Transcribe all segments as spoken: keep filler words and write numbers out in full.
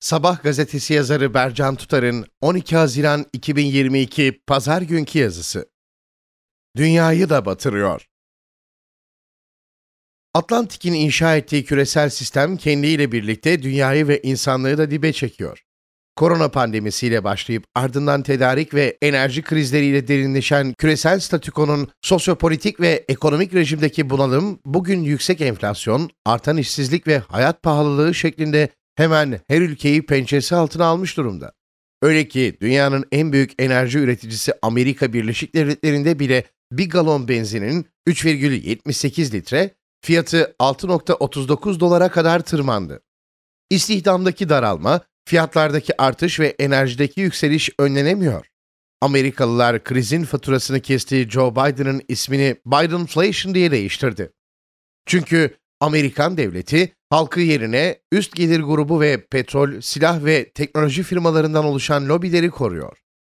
Sabah gazetesi yazarı Bercan Tutar'ın on iki Haziran iki bin yirmi iki Pazar günkü yazısı. Dünyayı da batırıyor. Atlantik'in inşa ettiği küresel sistem kendiyle birlikte dünyayı ve insanlığı da dibe çekiyor. Korona pandemisiyle başlayıp ardından tedarik ve enerji krizleriyle derinleşen küresel statükonun sosyopolitik ve ekonomik rejimdeki bunalım, bugün yüksek enflasyon, artan işsizlik ve hayat pahalılığı şeklinde hemen her ülkeyi pençesi altına almış durumda. Öyle ki dünyanın en büyük enerji üreticisi Amerika Birleşik Devletleri'nde bile bir galon benzinin üç virgül yetmiş sekiz litre, fiyatı altı virgül otuz dokuz dolara kadar tırmandı. İstihdamdaki daralma, fiyatlardaki artış ve enerjideki yükseliş önlenemiyor. Amerikalılar krizin faturasını kestiği Joe Biden'ın ismini Bidenflation diye değiştirdi. Çünkü Amerikan devleti halkı yerine üst gelir grubu ve petrol, silah ve teknoloji firmalarından oluşan lobileri koruyor.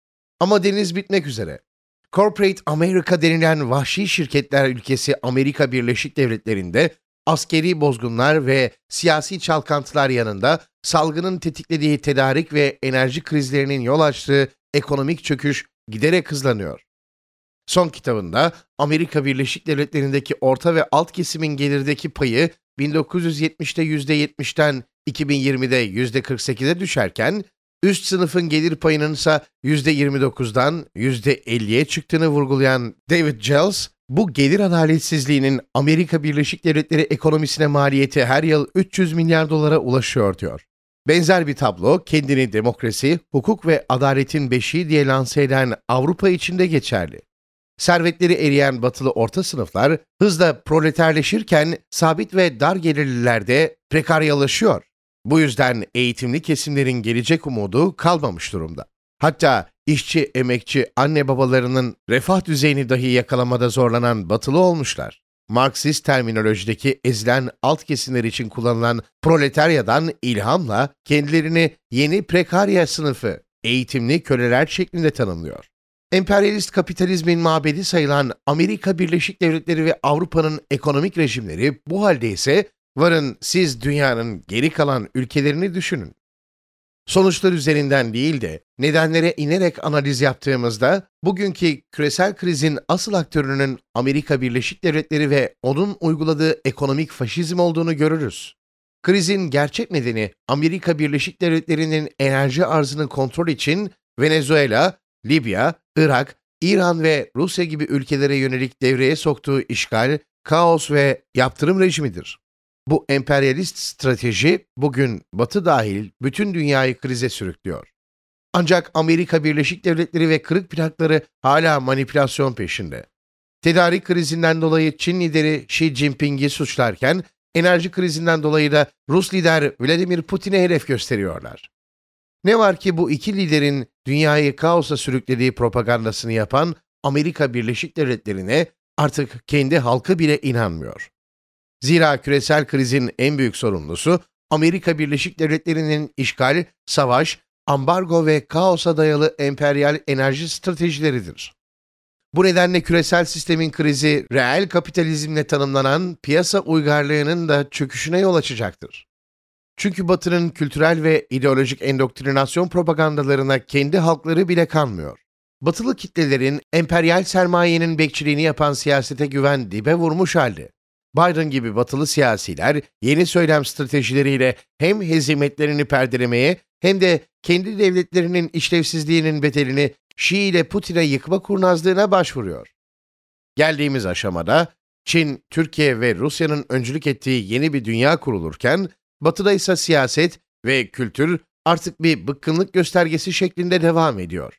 Ama deniz bitmek üzere. Corporate America denilen vahşi şirketler ülkesi Amerika Birleşik Devletleri'nde askeri bozgunlar ve siyasi çalkantılar yanında salgının tetiklediği tedarik ve enerji krizlerinin yol açtığı ekonomik çöküş giderek hızlanıyor. Son kitabında Amerika Birleşik Devletleri'ndeki orta ve alt kesimin gelirdeki payı bin dokuz yüz yetmişte yüzde yetmişten iki bin yirmide yüzde kırk sekize düşerken, üst sınıfın gelir payının ise yüzde yirmi dokuzdan yüzde elliye çıktığını vurgulayan David Gelles, bu gelir adaletsizliğinin Amerika Birleşik Devletleri ekonomisine maliyeti her yıl üç yüz milyar dolara ulaşıyor diyor. Benzer bir tablo kendini demokrasi, hukuk ve adaletin beşiği diye lanse eden Avrupa için de geçerli. Servetleri eriyen batılı orta sınıflar hızla proleterleşirken sabit ve dar gelirliler de prekaryalaşıyor. Bu yüzden eğitimli kesimlerin gelecek umudu kalmamış durumda. Hatta işçi, emekçi, anne babalarının refah düzeyini dahi yakalamada zorlanan batılı olmuşlar. Marksist terminolojideki ezilen alt kesimler için kullanılan proletaryadan ilhamla kendilerini yeni prekarya sınıfı, eğitimli köleler şeklinde tanımlıyor. Emperyalist kapitalizmin mabedi sayılan Amerika Birleşik Devletleri ve Avrupa'nın ekonomik rejimleri bu halde ise varın siz dünyanın geri kalan ülkelerini düşünün. Sonuçlar üzerinden değil de nedenlere inerek analiz yaptığımızda bugünkü küresel krizin asıl aktörünün Amerika Birleşik Devletleri ve onun uyguladığı ekonomik faşizm olduğunu görürüz. Krizin gerçek nedeni Amerika Birleşik Devletleri'nin enerji arzını kontrol için Venezuela, Libya, Irak, İran ve Rusya gibi ülkelere yönelik devreye soktuğu işgal, kaos ve yaptırım rejimidir. Bu emperyalist strateji bugün Batı dahil bütün dünyayı krize sürüklüyor. Ancak Amerika Birleşik Devletleri ve kırık plakları hala manipülasyon peşinde. Tedarik krizinden dolayı Çin lideri Xi Jinping'i suçlarken, enerji krizinden dolayı da Rus lider Vladimir Putin'e hedef gösteriyorlar. Ne var ki bu iki liderin dünyayı kaosa sürüklediği propagandasını yapan Amerika Birleşik Devletleri'ne artık kendi halkı bile inanmıyor. Zira küresel krizin en büyük sorumlusu Amerika Birleşik Devletleri'nin işgal, savaş, ambargo ve kaosa dayalı emperyal enerji stratejileridir. Bu nedenle küresel sistemin krizi, reel kapitalizmle tanımlanan piyasa uygarlığının da çöküşüne yol açacaktır. Çünkü Batı'nın kültürel ve ideolojik endoktrinasyon propagandalarına kendi halkları bile kanmıyor. Batılı kitlelerin emperyal sermayenin bekçiliğini yapan siyasete güven dibe vurmuş halde. Biden gibi batılı siyasiler yeni söylem stratejileriyle hem hezimetlerini perdelemeye hem de kendi devletlerinin işlevsizliğinin bedelini Şii ile Putin'e yıkma kurnazlığına başvuruyor. Geldiğimiz aşamada Çin, Türkiye ve Rusya'nın öncülük ettiği yeni bir dünya kurulurken, Batı'da ise siyaset ve kültür artık bir bıkkınlık göstergesi şeklinde devam ediyor.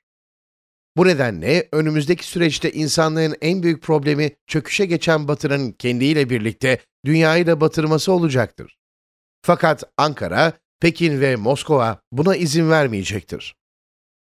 Bu nedenle önümüzdeki süreçte insanlığın en büyük problemi çöküşe geçen Batı'nın kendiyle birlikte dünyayı da batırması olacaktır. Fakat Ankara, Pekin ve Moskova buna izin vermeyecektir.